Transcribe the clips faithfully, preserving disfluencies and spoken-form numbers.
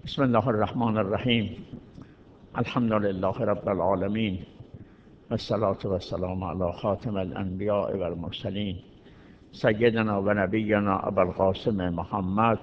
بسم الله الرحمن الرحیم. الحمد لله رب العالمین و الصلاة و السلام علی خاتم الانبیاء و المرسلین سیدنا و نبینا ابوالقاسم محمد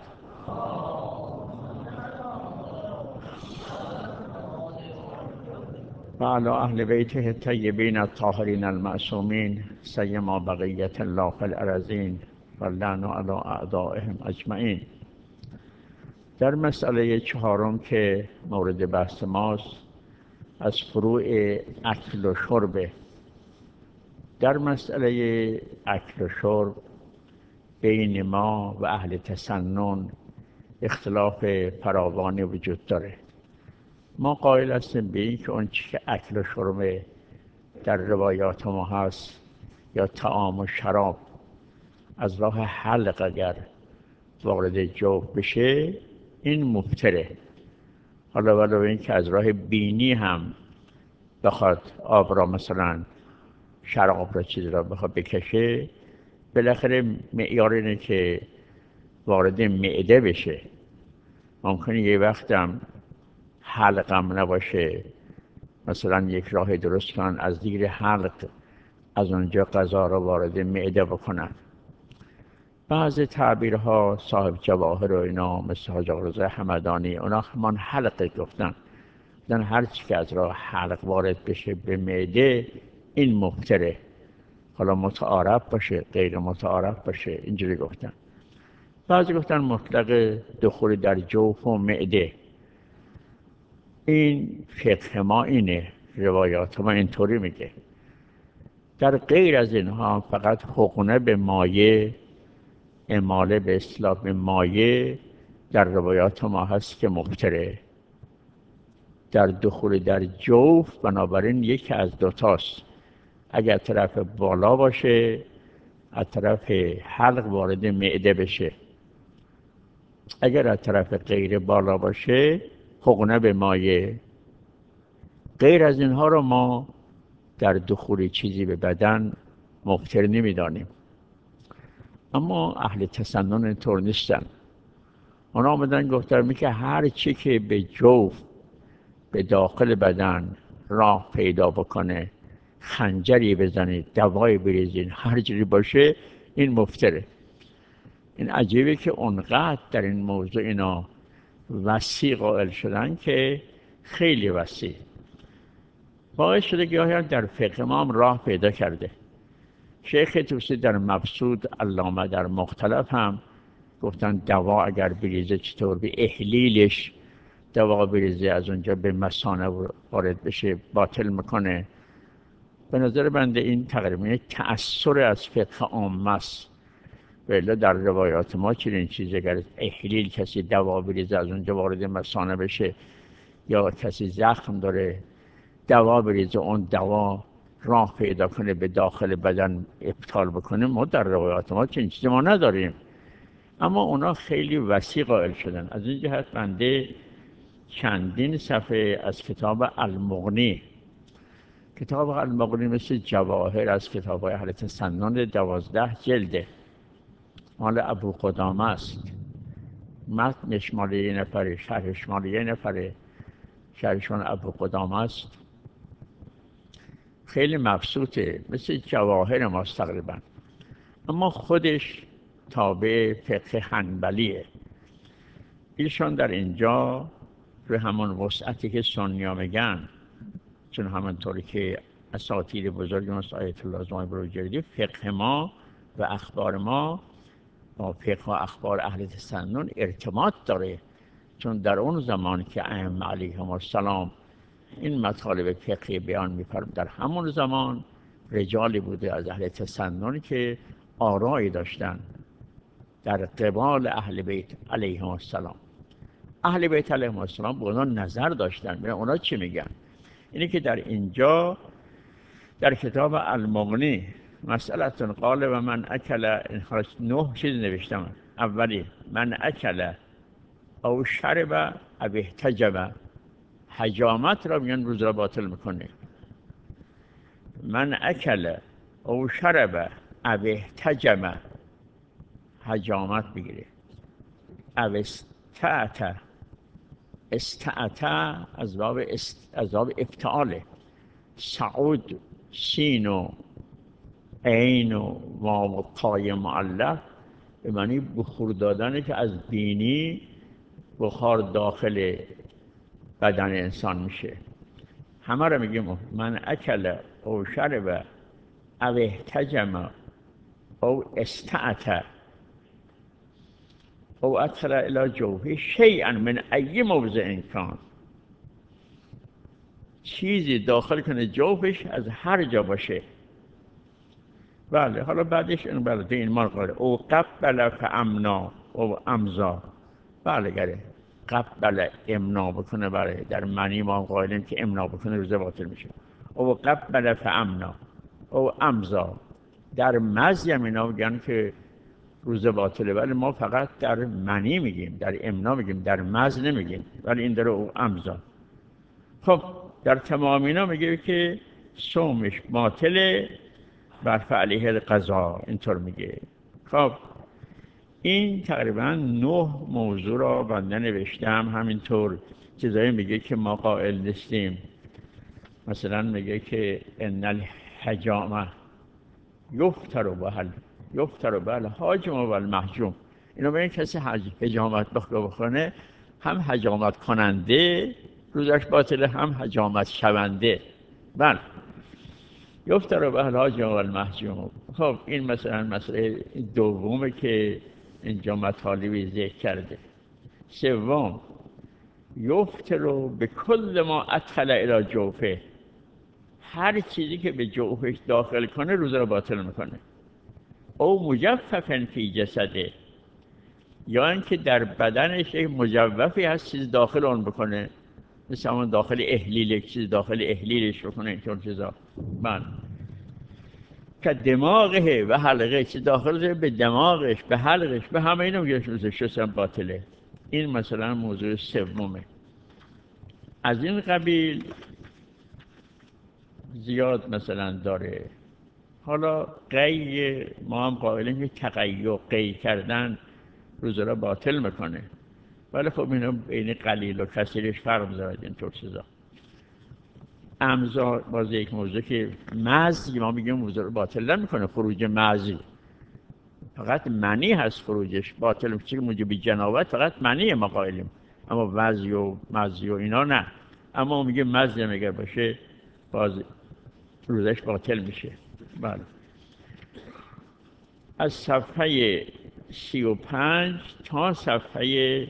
و علی اهل بیته الطیبین الطاهرین المعصومین سیما بقیة الله فی الارضین و اللعن علی اعدائهم اجمعین. در مسئله چهارم که مورد بحث ماست، از فروع اکل و شرب. در مسئله اکل و شرب بین ما و اهل تسنن اختلاف فراوانی وجود داره. ما قائل هستیم به این که اون چی که اکل و شرب در روایات ما هست یا طعام و شراب از راه حلق اگر وارد جوف بشه این مفطره. حالا ولو این که از راه بینی هم بخواد آب را مثلا شراب را چیز را بخواد بکشه، بالاخره معیار اینه که وارد معده بشه. ممکنه یه وقتم حلقم نباشه، مثلا یک راه درست کنن از زیر حلق از اونجا غذا را وارد معده بکنن. بعض تعبیرها صاحب جواهر و اینا مثل حاج آقا رضا همدانی اونا همان حلقه گفتن، گفتن هر چی که از راه حلق وارد بشه به معده این مفطره. حالا متعارف باشه غیر متعارف باشه اینجوری گفتن. بعضی گفتن مطلق دخول در جوف و معده. این فقه ما اینه، روایات ما اینطوری میگه. در غیر از اینها فقط حقنه به مایه، اماله به اصطلاح به مایه در روایات ما هست که مفطره. در دخول در جوف بنابراین یکی از دوتاست، اگر طرف بالا باشه از طرف حلق وارد معده بشه، اگر از طرف غیر بالا باشه حقنه به مایه. غیر از اینها رو ما در دخول چیزی به بدن مفطر نمیدانیم. اما اهل تسنن اینطور نیستن. اونا آمدن گفتن می که هر چی که به جوف به داخل بدن راه پیدا بکنه، خنجری بزنید، دوایی بریزین، هر جوری باشه این مفطره. این عجیبه که اونقدر در این موضوع اینا وسیع قائل شدن که خیلی وسیع. باعث شده گاهی هم در فقه ما هم راه پیدا کرده. شیخ توسی در مبسوط، علامه در مختلف هم گفتن دوا اگر بریزه چطور به احلیلش دوا بریزه از اونجا به مثانه وارد بشه باطل میکنه. به نظر بنده این تقریبا یک تأثیر از فقه عامه است. ولی در روایات ما چنین چیزی اگر احلیل کسی دوا بریزه از اونجا وارد مثانه بشه، یا کسی زخم داره دوا بریزه اون دوا راه پیدا کنه به داخل بدن ابطال بکنه، ما در روایات ما چنین چیزی ما نداریم. اما اونا خیلی وسیع قائل شدن. از این جهت بنده چندین صفحه از کتاب المغنی، کتاب المغنی مثل جواهر از کتاب های اهل تسنن، دوازده جلده، مال ابو قدامه است. متنش مال یه نفره، شرحش مال یه نفره، شرحش مال ابو قدامه است. خیلی مبسوطه، مثل جواهر ماست تقریبا. اما خودش تابع فقه حنبلیه. ایشان در اینجا روی همون وسعتی که سنیا میگن، چون همونطوری که اساطیر بزرگ مثل آیت الله زمان بروجردی، فقه ما و اخبار ما با فقه و اخبار اهل تسنن ارتباط داره. چون در اون زمان که ائمه علیهم السلام این مطالب فقهی بیان می‌فرمودند، در همون زمان رجالی بوده از اهل تسنن که آرایی داشتن در قبال اهل بیت علیهم السلام. اهل بیت علیهم السلام به اونا نظر داشتن. ببین اونا چی میگن. اینه که در اینجا در کتاب المغنی مسئلتون قال و من اکل، نه چیز نوشتم. اولی من اکل او شرب او احتجب، حجامت را میگن روز را باطل میکنه. من اکل او شرب او احتجب حجامت بگیره. او استعت استعتا از باب است... از باب افتعاله. سعود سین و عین و واو و تای معلق به معنی بخور دادنه که از بینی بخار داخل بدن انسان میشه. همه رو میگیم من اکل او شرب او احتجم او استعتا او ادخل الى جوفه شیئا من ای موضع کان، چیزی داخل کنه جوفش از هر جا باشه. بله حالا بعدش این بله این مار قاله او قبل فامنا او امزا. بله گره قبل امنا بکنه، بله در معنی ما قائلیم که امنا بکنه روزه باطل میشه. او قبل فامنا او امزا، در مزی هم اینا میگن که روزه باطله، ولی ما فقط در منی میگیم، در امنا میگیم، در مز نمیگیم، ولی این داره او امزا. خب در تمام اینا میگه که صومش باطله بر فعلیه القضا، اینطور میگه. خب این تقریبا نه موضوع را بنده نوشتم. همینطور چیزایی میگه که ما قائل نیستیم. مثلا میگه که ان الحجامه یفتر بهل یفتر بهل حاجم و المحجوم. اینو به این کسی حجامت بخونه، هم حجامت کننده روزش باطله، هم حجامت شونده. بله یفتر بهل حاجم و المحجوم. خب این مثلا مسئله دومه که اینجا مطالبی ذکر کرده. سوم یفتر به کل ما ادخل الی جوفه، هر چیزی که به جوفش داخل کنه روزه رو باطل میکنه. او مجففن فی جسده، یا اینکه در بدنش یک مجوفی هست چیز داخل اون بکنه، مثل همون داخل احلیل یک چیز داخل احلیلش بکنه، اینطور چیزا. من که دماغه و حلقه چیز داخل به دماغش به حلقش به همه اینا میگه روزش شستن باطله. این مثلا موضوع سومه. از این قبیل زیاد مثلا داره. حالا قی ما هم قائلیم که تقیع قی کردن روزه را باطل میکنه، ولی خب اینا بین قلیل و کثیرش فرق داره اینطور چیزا. امضا باز یک موضوع که مزی ما میگیم روزه را باطل نمیکنه. خروج مزی فقط منی هست خروجش باطل میشه که موجب جنابت فقط منی ما قائلیم، اما وضی و مزی و اینا نه. اما میگه مزی هم اگر باشه باز روزش باطل میشه. بله از صفحه سی و پنج تا صفحه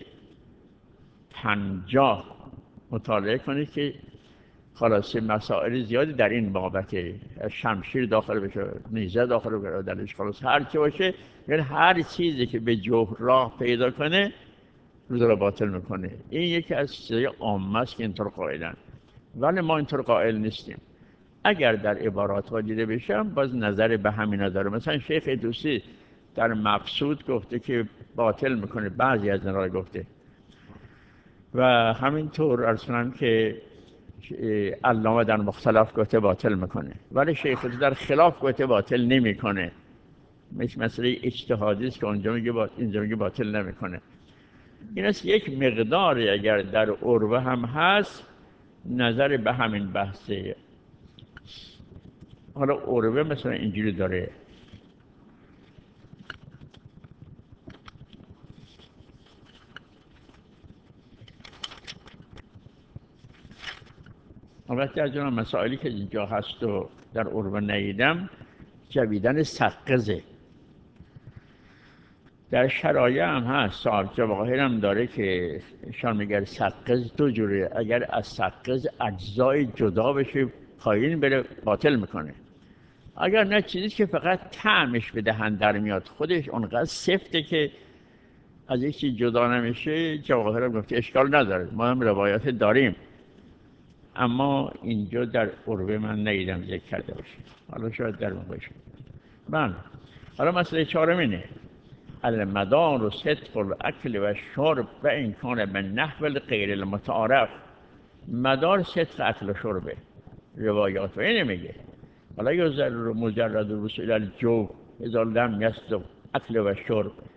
پنجاه مطالعه کنید که خلاصه مسائل زیادی در این بابته. شمشیر داخل بشه، نیزه داخل بشه، درش خلاص هر چی باشه، یعنی هر چیزی که به جوف راه پیدا کنه روزه را باطل میکنه. این یکی از چیزای عامه است که اینطور قائلن، ولی ما اینطور قائل نیستیم. اگر در عبارات ها دیده بشم باز نظر به همین داره. مثلا شیخ دوسی در مبسوط گفته که باطل میکنه، بعضی از این را گفته، و همینطور ارسلن که علامه در مختلف گفته باطل میکنه، ولی شیخ دوسی در خلاف گفته باطل نمیکنه. مثل مسئله اجتهادی است که اونجا میگه باطل، اینجا میگه باطل نمیکنه. این است یک مقداری اگر در عروه هم هست نظر به همین بحثه. حالا عروه مثلا اینجوری داره. البته از اون مسائلی که اینجا هست و در عروه ندیدم جویدن سقزه. در شرایع هم هست، صاحب جواهر هم داره که شان میگه سقز دو جوره. اگر از سقز اجزای جدا بشه پایین بره باطل میکنه، اگر نه چیزی که فقط طعمش به دهن در میاد خودش اونقدر سفته که از یک چیز جدا نمیشه. جواهر هم گفته اشکال نداره، ما هم روایت داریم، اما اینجا در عروه من ندیدم ذکر کرده باشه. حالا شاید در اون باشه. بله حالا مسئله چهارم اینه المدار و صدق الاکل و شرب و این کان به نحو غیر المتعارف. مدار صدق اکل و شربه، روایات و اینه میگه. حالا یوزر مجرد رسول الجو اذا لم یصدق اکل و شرب،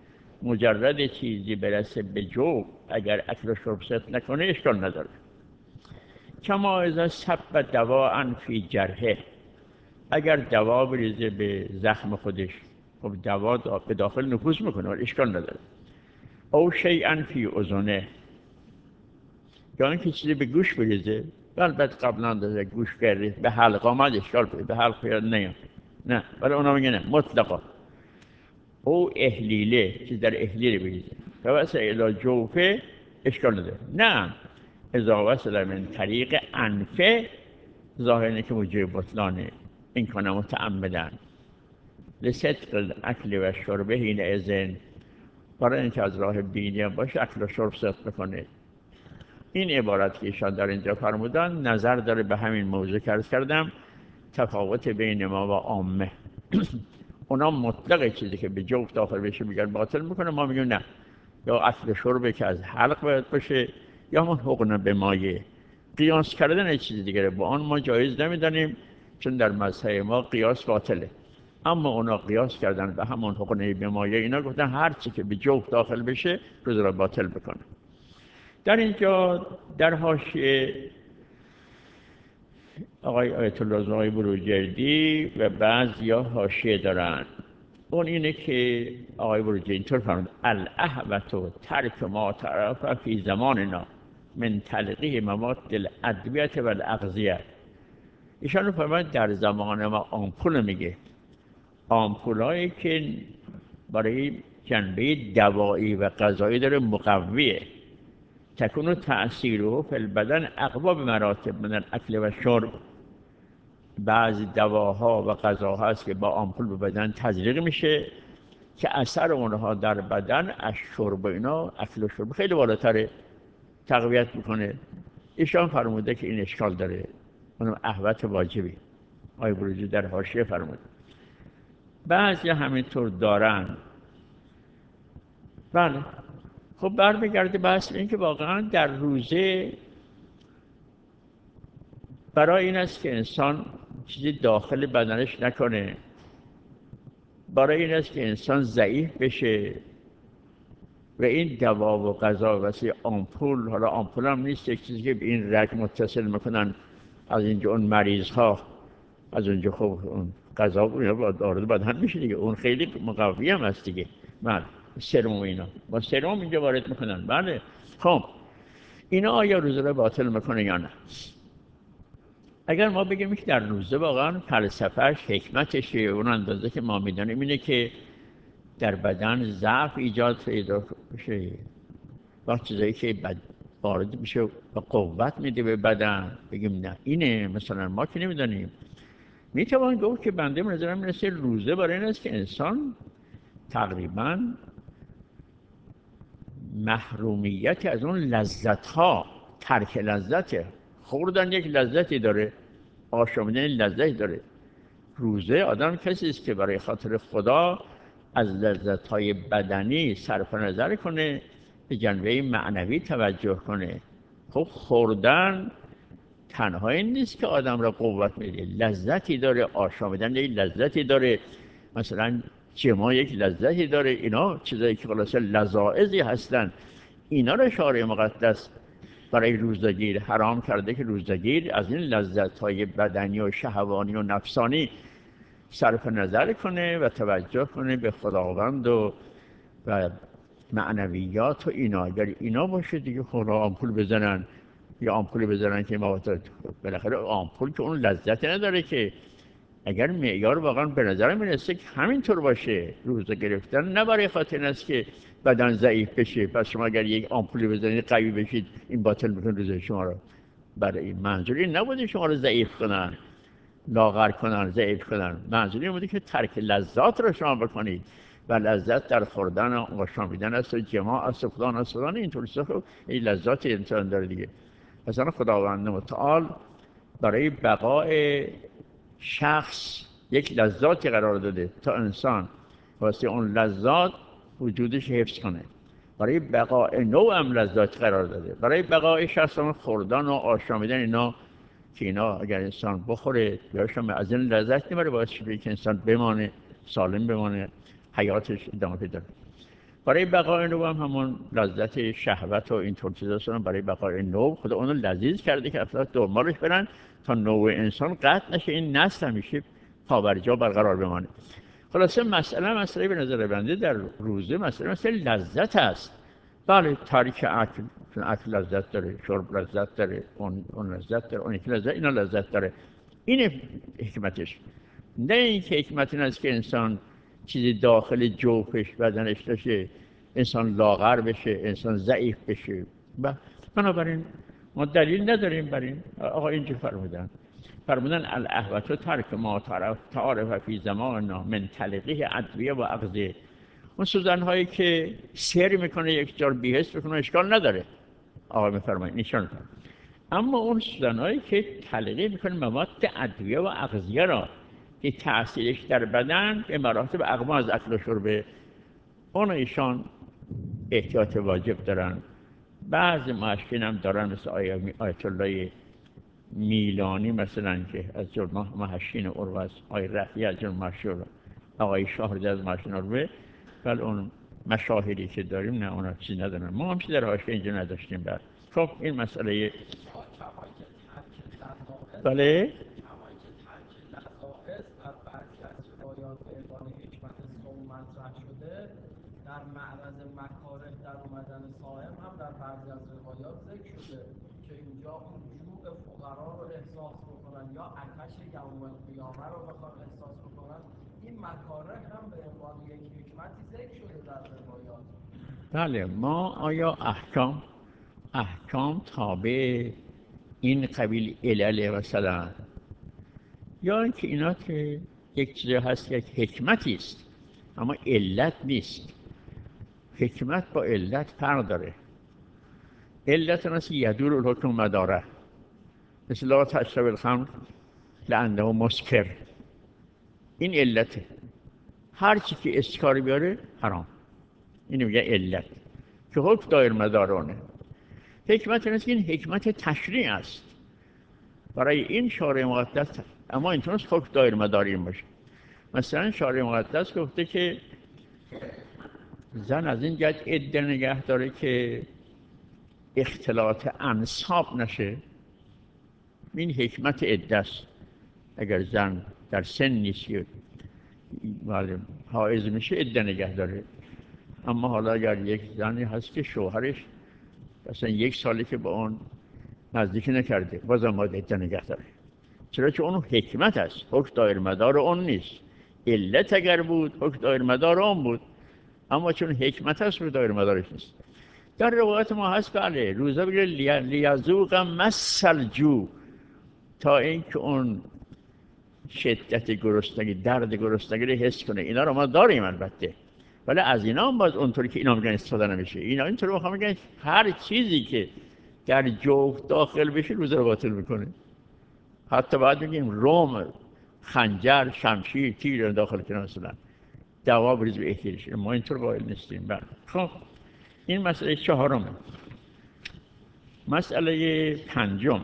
مجرد چیزی برسه به جو اگر اکل و شرب ست نکنه اشکال نداره. کما اذا صب دواء فی جرحه، اگر دوا بریزه به زخم خودش، خب دوا به داخل نفوذ میکنه ولی اشکال نداره. او شیئا فی اذنه، یا اینکه چیزی به گوش بریزه، البته قبلا داده گوش کرده به حلق آمد اشکال کنه، به حلق یاد نه نه ولی اونا میگه نه مطلقا. او احلیله، چیز در احلیل بریزه فوسع الی جوفه اشکال نداره. نه اذا وصل من طریق انفه ظاهر اینه که موجب بطلانه، این کنه متعمدن لصدق الاکل و شربه حین اذن، برای اینکه از راه بینی باشه اکل و شرب صدق بکنه. این عبارت که ایشان در اینجا فرمودن نظر داره به همین موضوع که عرض کردم، تفاوت بین ما و عامه. اونا مطلق چیزی که به جوف داخل بشه میگن باطل میکنه، ما میگیم نه، یا اکل شربه که از حلق باید باشه یا همون حقن به مایه. قیاس کردن چیز دیگره با آن ما جایز نمیدانیم، چون در مذهب ما قیاس باطله. اما اونا قیاس کردن به همون حقن به مایه، اینا گفتن هر چی که به جوف داخل بشه روز را باطل بکنه. در اینجا در حاشیه آقای آیت الله زاهی بروجردی و بعضیا حاشیه دارن، اون اینه که آقای بروجردی اینطور فرمود: الاحوط ترک ما تعرف فی زماننا من تلقیح مواد الادویه و الاغذیه. ایشان فرمود در زمان ما آمپول میگه، آمپولایی که برای جنبه دوایی و غذایی داره مقویه، تکون تأثیره فی البدن اقوا به مراتب من الاکل و شرب. بعضی دواها و غذاها هست که با آمپول به بدن تزریق میشه که اثر اونها در بدن از شرب اینا، اکل و شرب خیلی بالاتره، تقویت میکنه. ایشان فرموده که این اشکال داره، اونم احوط واجبی. آقای بروجردی در حاشیه فرمود بعضی همینطور دارن. بله خب برمیگرده بحث این که واقعا در روزه برای این است که انسان چیزی داخل بدنش نکنه، برای این است که انسان ضعیف بشه و این دوا و غذا واسه آمپول، حالا آمپول هم نیست یک چیزی که به این رگ متصل میکنن از اینجا اون مریض ها، از اونجا خب اون غذا وارد بدن میشه دیگه، اون خیلی مقوی هم هست دیگه. بله سرم اینا با سرم اینجا وارد میکنن. بله خب اینا آیا روزه رو باطل میکنه یا نه؟ اگر ما بگیم که در روزه واقعا فلسفهش حکمتش اون اندازه که ما میدانیم اینه که در بدن ضعف ایجاد پیدا بشه، وقت چیزایی که بد وارد میشه و قوت میده به بدن، بگیم نه اینه مثلا ما که نمیدانیم. میتوان گفت که بنده نظرم میرسه روزه برای این است که انسان تقریبا محرومیت از اون لذت ها، ترک لذته. خوردن یک لذتی داره، آشامیدن لذتی داره. روزه آدم کسی است که برای خاطر خدا از لذت های بدنی صرف نظر کنه، به جنبه معنوی توجه کنه. خب خوردن تنها این نیست که آدم را قوت میده، لذتی داره، آشامیدن یک لذتی داره، مثلا جما یک لذتی داره. اینا چیزایی که خلاصه لذائذی هستن. اینا را شارع مقدس برای روزه‌گیر حرام کرده که روزه‌گیر از این لذت‌های بدنی و شهوانی و نفسانی صرف نظر کنه و توجه کنه به خداوند و و معنویات و اینا. اگر اینا باشه دیگه خدا آمپول بزنن یا آمپول بزنن که ما بالاخره آمپول که اون لذت نداره که. اگر معیار واقعا به نظر میرسه که همینطور باشه، روزه گرفتن نه برای خاطر این است که بدن ضعیف بشه، پس شما اگر یک آمپولی بزنید قوی بشید این باطل میکنه روزه شما رو. برای این منظور این نبوده شما رو ضعیف کنن، لاغر کنن، ضعیف کنن. منظور این بوده که ترک لذات رو شما بکنید و لذت در خوردن و آشامیدن است و جماع است و فلان است فلان، اینطور خب این لذات انسان داره دیگه. مثلا خداوند متعال برای بقای شخص یک لذاتی قرار داده تا انسان واسه اون لذات وجودش حفظ کنه. برای بقای نوع هم لذات قرار داده، برای بقای شخص هم خوردن و آشامیدن اینا که اینا اگر انسان بخوره بیاشم از این لذت نمیبره، باعث شده که انسان بمانه، سالم بمانه، حیاتش ادامه پیدا کنه. برای بقای نو هم همون لذت شهوت و اینطور چیزا هستن. برای بقای نو خدا اونو لذیذ کرده که افراد دنبالش برن تا نوع انسان قطع نشه، این نسل همیشه پابرجا برقرار بمانه. خلاصه مسئله مسئله به نظر بنده در روزه مسئله مسئله لذت است. بله تاریک اکل، چون اکل لذت داره، شرب لذت داره، اون اون لذت داره، اون یکی لذت، اینا لذت داره. این حکمتش. نه اینکه حکمت این است که انسان چیزی داخل جوفش بدنش داشته، انسان لاغر بشه، انسان ضعیف بشه. و بنابراین ما دلیل نداریم بر این. آقا اینجا فرمودن فرمودن الاهوت و ترک ما تعرف تعارف فی زماننا من تلقیه ادویه و اغذیه. اون سوزن هایی که سیر میکنه یک جار بیهست بکنه اشکال نداره، آقا میفرمایید نشان کنه. اما اون سوزن هایی که تلقیه میکنه مواد ادویه و اغذیه را که تأثیرش در بدن به مراتب اقوا از اکل و شربه، اون ایشان احتیاط واجب دارن. بعضی معاشقین هم دارن مثل آیت الله میلانی مثلا که از جرمه محشین عروه است، آقای رفیع از جرمه محشین، آقای شاهرده از محشین عروه. ولی اون مشاهدی که داریم نه اونا چیزی ندارن، ما هم چیزی در حاشیه اینجا نداشتیم. بعد خب این مسئله بله در معرض مکاره در اومدن صائم هم در بعضی از روایات ذکر شده که اینجا اون جوع فقرا رو احساس بکنن یا آتش یوم القیامه رو بخوان احساس بکنن. این مکاره هم به عنوان یک حکمتی ذکر شده در روایات. بله. ما آیا احکام احکام تابع این قبیل علل مثلا، یا اینکه اینا که یک چیزی هست یک حکمتی است اما علت نیست. حکمت با علت فرق داره. علت مثل یدور الحکم مداره، مثل لا تشرب الخمر لانه مسکر. این علته، هر چی که اسکار بیاره حرام. اینو میگه علت که حکم دایر مدارانه. حکمت این است که این حکمت تشریع است برای این شارع مقدس، اما اینطور است حکم دایر مدار این باشه. مثلا شارع مقدس گفته که زن از این جهت عده نگه داره که اختلاط انساب نشه. این حکمت عده است. اگر زن در سن نیست که حائض میشه عده نگه داره. اما حالا اگر یک زنی هست که شوهرش مثلا یک سالی که با اون نزدیکی نکرده، بازم باید عده نگه داره. چرا که اون حکمت است، حکم دایر مدار اون نیست. علت اگر بود حکم دایر مدار اون بود، اما چون حکمت است رو دایر مدارش نیست. در روایت ما هست بله روزه بگیره لیذوق مس الجوع، تا اینکه اون شدت گرسنگی، درد گرسنگی رو حس کنه. اینا رو ما داریم البته، ولی از اینا هم باز اونطوری که اینا میگن استفاده نمیشه. اینا اینطوری میخوام میگن هر چیزی که در جوف داخل بشه روزه رو باطل میکنه. حتی بعد میگیم روم، خنجر، شمشیر، تیر داخل کنه مثلا دوا بریز به احتیاجش. ما اینطور قائل نیستیم. بله. خب این مسئله چهارمه. مسئله پنجم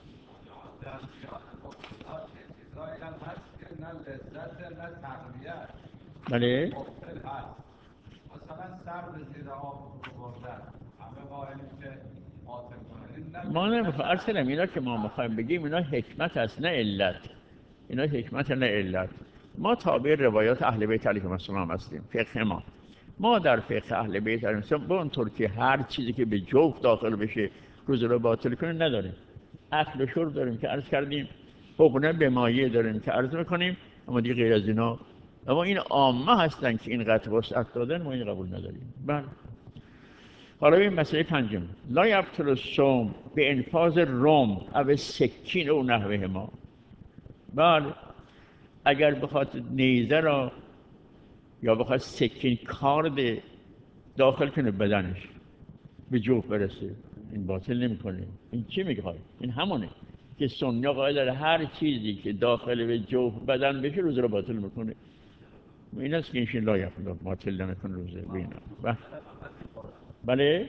بله مثلا سر به زیر آب بردن همه قائلیم که قاتل کنه. ما نمیخوایم عرض کنم اینا که ما میخوایم بگیم اینا حکمت هست نه علت. اینا حکمت نه علت. ما تابع روایات اهل بیت علیهم السلام هستیم. فقه ما ما در فقه اهل بیت علیهم السلام به اونطور که هر چیزی که به جوف داخل بشه روزه رو باطل کنه نداریم. اکل و شرب داریم که عرض کردیم، حقنه به مایه داریم که عرض میکنیم، اما دیگه غیر از اینا. اما این عامه هستن که این قطع وسعت دادن، ما این قبول نداریم. بله. حالا این مسئله پنجم، لا یبطل الصوم به انفاذ روم او سکین او نحوه ما. بله اگر بخواد نیزه را یا بخواد سکین کارد داخل کنه بدنش به جوف برسه، این باطل نمیکنه. این چی میگه؟ این همونه که سنی قائل داره هر چیزی که داخل به جوف بدن بشه روزه رو باطل میکنه. این است که اینشین لا یبطل باطل نمیکنه روزه بینا. بله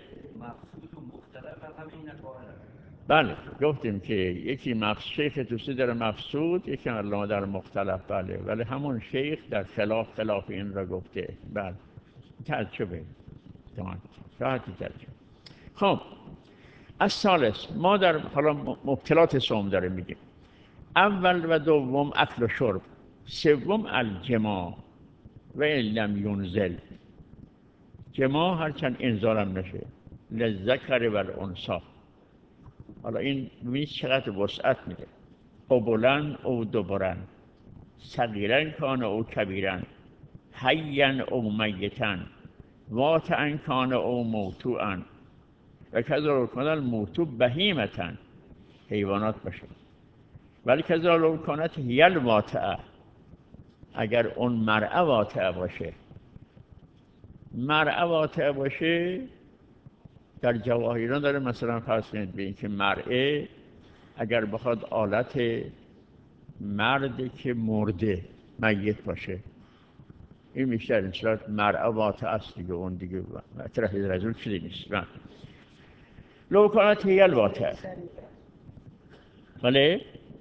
بله گفتیم که یکی مفسود شیخ توسی در مفسود، یکی علامه در مختلف. بله ولی همون شیخ در خلاف خلاف این را گفته. بله تعجبه. تمام راحتی ترجمه. خب از ثالث ما در حالا مبتلات صوم داره میگیم. اول و دوم اکل و شرب، سوم الجماع و این لم ینزل، جماع هرچند انزالم نشه، للذکر و الانثی. حالا این ببینید چقدر وسعت میده. قبلن او دبرن، صغیرن کان او کبیرن، حیاً او میتاً، واطعاً کان او موطوعاً و کذا کان الموطوع بهیمةً، حیوانات باشه. ولی کذا لو کانت هی الواطعه، اگر اون مرأه واطعه باشه. مرأه واطعه باشه در جواهران داره، مثلا فرض کنید به این که مرأه اگر بخواد آلت مردی که مرده میت باشه، این بیشتر این صورت مرأه واطعه است دیگه، اون دیگه مطرح رجل چیزی نیست. لو کانت هی الواطعه. بله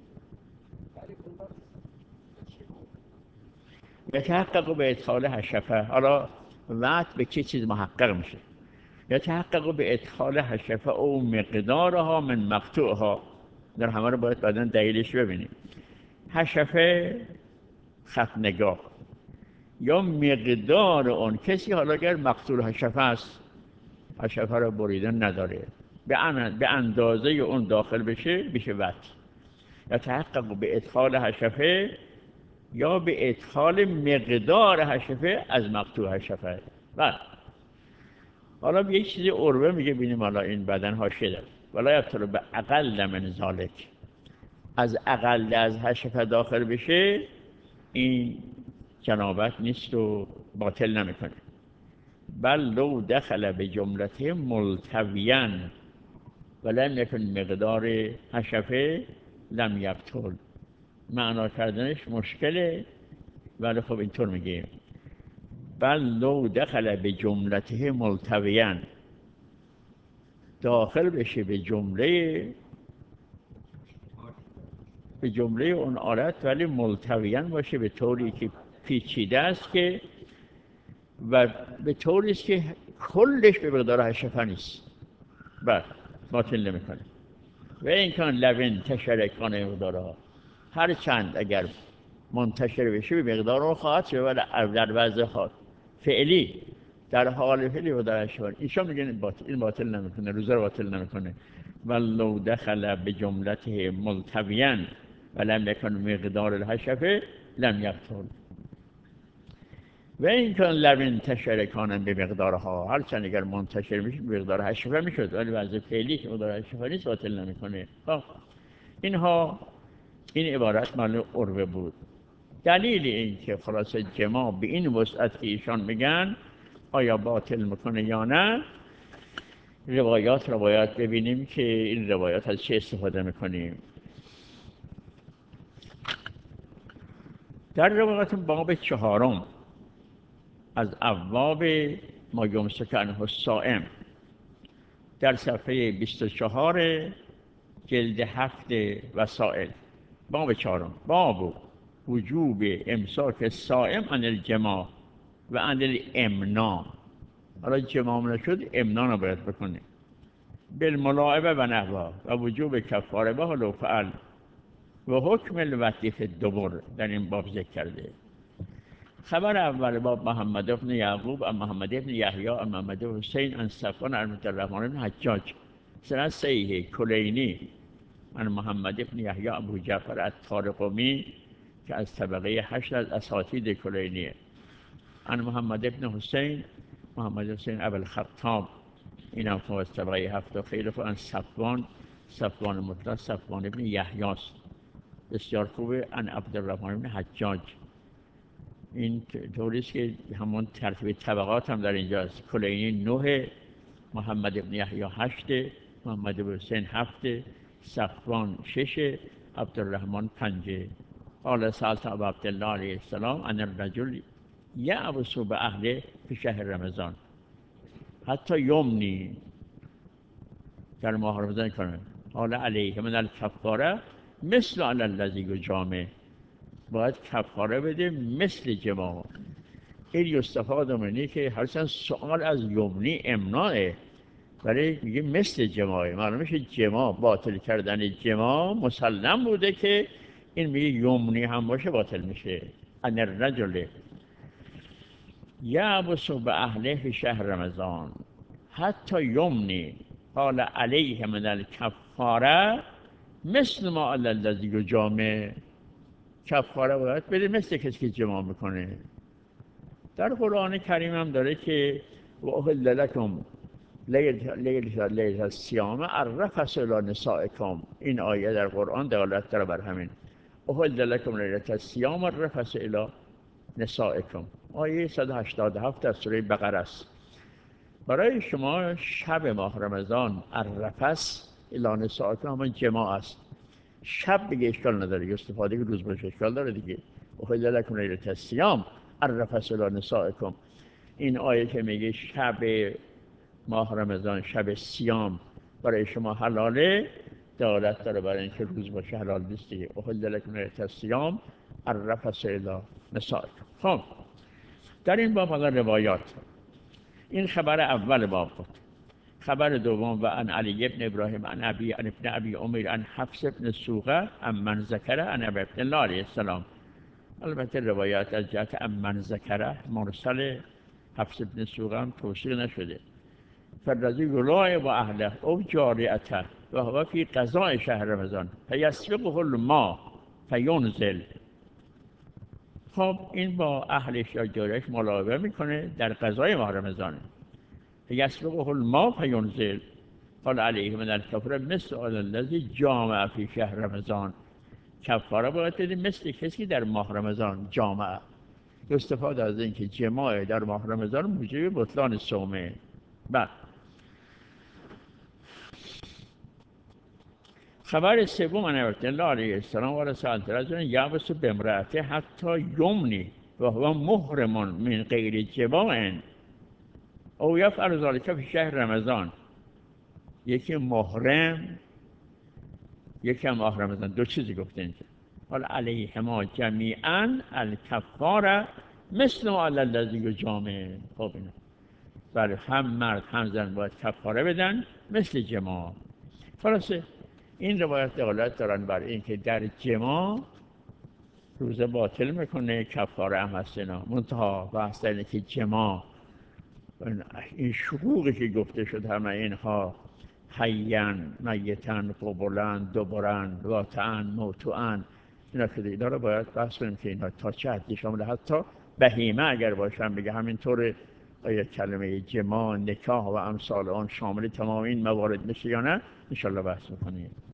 یتحقق به ادخال حشفه. حالا وقت به چه چیز محقق میشه؟ یتحقق به ادخال حشفه او مقدارها من مقطوعها. در همه رو باید بعداً دلیلش ببینیم. حشفه خط نگاه یا مقدار اون کسی، حالا اگر مقتول حشفه است، حشفه رو بریدن نداره، به اندازه اون داخل بشه بشه وقت. یتحقق به ادخال حشفه یا به ادخال مقدار حشفه از مقطوع حشفه. بله. حالا به یک چیزی عروه میگه، بینیم حالا این بدن حاشیه داره. ولا یبطل به اقل من ذالک، از اقل از حشفه داخل بشه این جنابت نیست و باطل نمیکنه. بل لو دخل به جملته ملتویاً ولم یکن مقدار حشفه لم یبطل. معنا کردنش مشکله، ولی خب اینطور میگه بل لو دخل به جملته ملتویاً، داخل بشه به جمله به جمله اون آلت، ولی ملتویاً باشه به طوری که پیچیده است که و به طوری است که کلش به مقدار حشفه نیست. بله باطل نمیکنه. و این کان لوین تشرکان مقدارها، هر چند اگر منتشر بشه به مقدار رو خواهد شد، ولی در وضع خواهد فعلی در حال فعلی و در اشوار ایشان میگن باطل، این باطل نمیکنه، روزه رو باطل نمیکنه. ولو دخل به جملته ملتویاً ولم یکن مقدار الحشفه لم یبطل. و این کان لوین تشرکان به مقدارها، هر چند اگر منتشر میشه به مقدار حشفه میشد، ولی وضع فعلی که مقدار حشفه نیست باطل نمیکنه. اینها این عبارت مال عروه بود. دلیل این که خلاص جماع به این وسعت که ایشان میگن آیا باطل میکنه یا نه، روایات رو باید ببینیم که این روایات از چه استفاده میکنیم. در روایات باب چهارم از ابواب ما یمسک عنه الصائم در صفحه بیست و چهار جلد هفت وسائل، باب چهارم، باب وجوب امساک الصائم عن الجماع و عن الامنا. حالا جماع نشد امنا رو باید بکنه. بالملاعبه و نحوها و وجوب کفاره به ولو فعل و حکم الوطی فی الدبر در این باب ذکر کرده. خبر اول باب محمد بن یعقوب عن محمد بن یحیی عن محمد بن حسین عن صفوان عن عبدالرحمن بن حجاج سند صحیح کلینی عن محمد بن یحیی ابو جعفر الطارقمی که از طبقه هشت از اساتید کلینیه. عن محمد بن حسین محمد حسین ابوالخطاب، این هم از طبقه هفت و خیلی خوب. عن صفوان صفوان مطلق صفوان بن یحیی است، بسیار خوبه. عن عبدالرحمن بن حجاج، این طوری است که همون ترتیب طبقات هم در اینجاست. کلینی نه، محمد بن یحیی هشت، محمد بن حسین هفت، صفوان شش، عبدالرحمن پنج. قال سألت ابا عبدالله علیه السلام عن الرجل یعبس باهله فی شهر رمضان حتی یمنی، در ماه رمضان کنه. قال علیه من الکفاره مثل علی الذی یجامع، باید کفاره بده مثل جماع. این یستفاد منی که هرچند سوال از یمنی امناعه، ولی میگه مثل جماعه، معلوم میشه جماع، باطل کردن جماع مسلم بوده که این میگه یمنی هم باشه باطل میشه. ان الرجل یعبس به اهله فی شهر رمضان حتی یمنی قال علیه من الکفاره مثل ما علی الذی یجامع. کفاره باید بده مثل کسی که جماع میکنه. در قرآن کریم هم داره که و احل لکم لیلة الصیام الرفث الی نسائکم. این آیه در قرآن دلالت داره بر همین. احل لکم لیلة الصیام الرفث الی نسائکم. آیه صد و هشتاد و هفت در سوره بقره است. برای شما شب ماه رمضان الرفث الی نسائکم همون جماع است. شب دیگه اشکال نداره، استفاده که روز باشه اشکال داره دیگه. احل لکم لیلة الصیام الرفث الی نسائکم. این آیه که میگه شب ماه رمضان شب صیام برای شما حلاله، دلالت داره برای اینکه روز باشه حلال نیست دیگه. احل لکم لیلة الصیام الرفث الی نسائکم. خب در این باب حالا روایات. این خبر اول باب بود. خبر دوم و عن علی ابن ابراهیم عن ابی عن ابن ابی عمر عن حفص ابن سوقه عن من ذکر عن ابی عبد الله علیه السلام. البته روایات از جهت عن من ذکر مرسل، حفص ابن سوقه هم توثیق نشده. فالرجل یلاعب اهله او جاریته و هو فی قضاء شهر رمضان فیسبقه الماء فینزل. خب این با اهلش یا جاریش ملاعبه میکنه در قضای ماه رمضان. فیسبقه الماء فینزل قال علیه من الکفر مثل الذی جامع فی شهر رمضان. کفاره باید بدیم مثل کسی در ماه رمضان جامع. استفاده از اینکه جماع در ماه رمضان موجب بطلان صومه. بعد خبر سوم عن عبد الله علیه السلام و رسول رجل یعبس بامرأته حتی یمنی و هو محرم من غیر جماع او یفعل ذلک فی شهر رمضان. یکی محرم، یکی هم ماه رمضان، دو چیزی گفته اینجا. حالا علیهما جمیعا الکفاره مثل ما علی الذی یجامع. خب اینا بله، هم مرد هم زن باید کفاره بدن مثل جماع. خلاصه این روایت دلالت دارن بر این که در جماع روزه باطل میکنه، کفاره هم هست اینا. منتها بحث اینه که جماع این شقوقی که گفته شد همه اینها حیان، میتن، قبلن، دبرن، واتعن، موتوعن، اینا که اینا رو باید بحث کنیم که اینا تا چه حدی شامل حتی بهیمه اگر باشن بگه همینطور آیا کلمه جماع، نکاح و امثال آن شامل تمام این موارد میشه یا نه، انشالله بحث میکنیم.